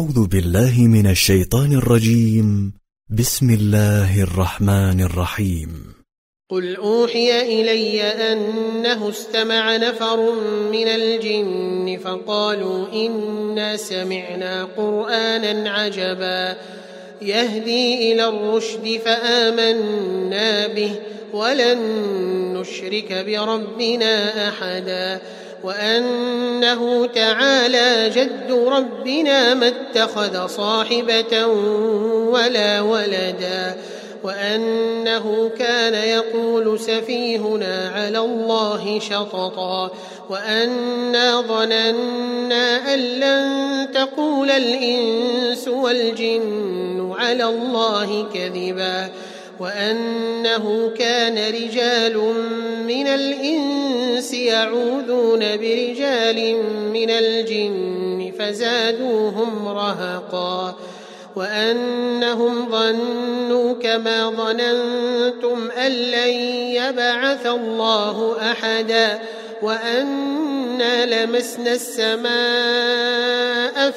أعوذ بالله من الشيطان الرجيم. بسم الله الرحمن الرحيم. قل أوحي إلي أنه استمع نفر من الجن فقالوا إنا سمعنا قرآنا عجبا يهدي إلى الرشد فآمنا به ولن نشرك بربنا أحدا وأنه تعالى جد ربنا ما اتخذ صاحبة ولا ولدا وأنه كان يقول سفيهنا على الله شططا وأنا ظننا أن لن تقول الإنس والجن على الله كذبا وأنه كان رجال من الإنس يعوذون برجال من الجن فزادوهم رهقا وأنهم ظنوا كما ظننتم أن لن يبعث الله أحدا وأنا لمسنا السماء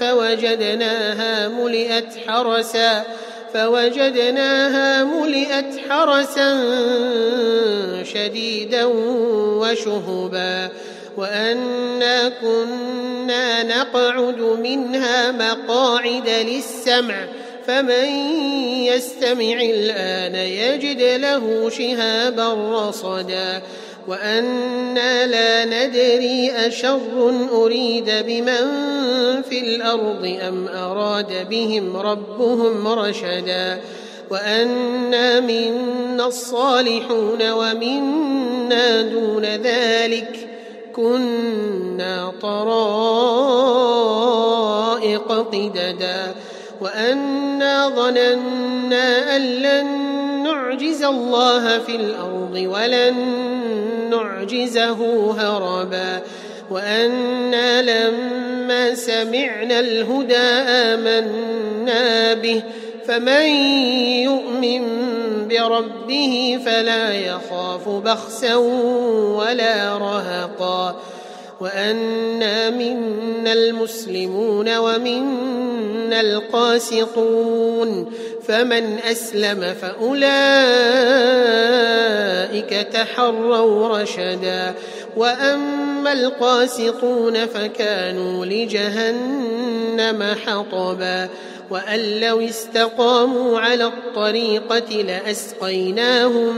فوجدناها ملئت حرسا شديدا وشهبا وأنا كنا نقعد منها مقاعد للسمع فمن يستمع الآن يجد له شهابا رصدا وأنا لا ندري أشر أريد بمن في الأرض أم أراد بهم ربهم رشدا وأنا منا الصالحون ومنا دون ذلك كنا طرائق قددا وأنا ظننا أن لن نعجز الله في الأرض ولن نعجزه هربا وأنا لما سمعنا الهدى آمنا به فمن يؤمن بربه فلا يخاف بخسا ولا رهقا وأنا منا المسلمون ومنا القاسطون فمن أسلم فأولئك تحروا رشدا وأما القاسطون فكانوا لجهنم حطبا وأن لو استقاموا على الطريقة لأسقيناهم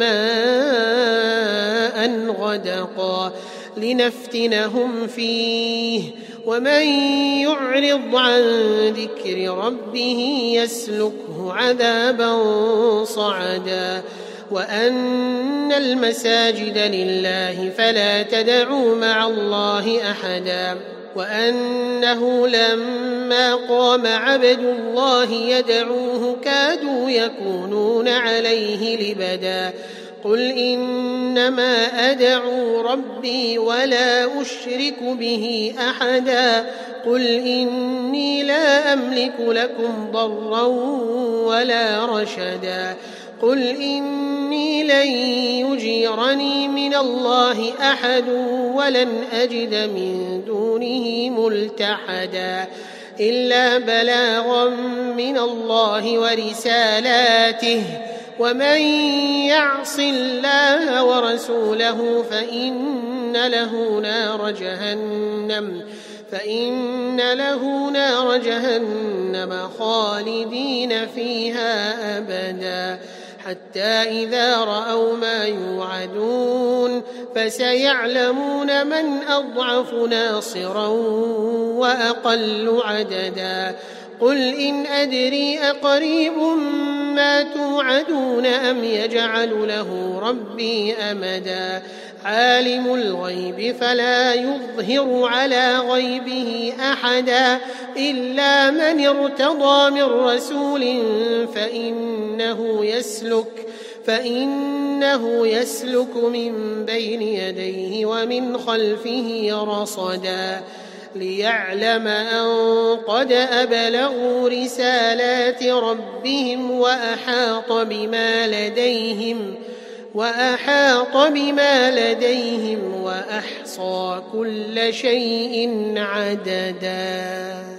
ماء غدقا لنفتنهم فيه ومن يعرض عن ذكر ربه يسلكه عذابا صعدا وأن المساجد لله فلا تدعوا مع الله أحدا وأنه لما قام عبد الله يدعوه كادوا يكونون عليه لبدا قل إنما أدعو ربي ولا أشرك به أحدا قل إني لا أملك لكم ضرا ولا رشدا قل إني لن يجيرني من الله أحد ولن أجد من دونه ملتحدا إلا بلاغا من الله ورسالاته ومن يعص الله ورسوله فإن له نار جهنم خالدين فيها أبدا حتى إذا رأوا ما يوعدون فسيعلمون من أضعف ناصرا وأقل عددا قل إن أدري أقريب ما توعدون أم يجعل له ربي أمدا عالم الغيب فلا يظهر على غيبه أحدا إلا من ارتضى من رسول فإنه يسلك من بين يديه ومن خلفه رصدا ليعلم أن قد أبلغوا رسالات ربهم وأحاط بما لديهم وأحصى كل شيء عددا.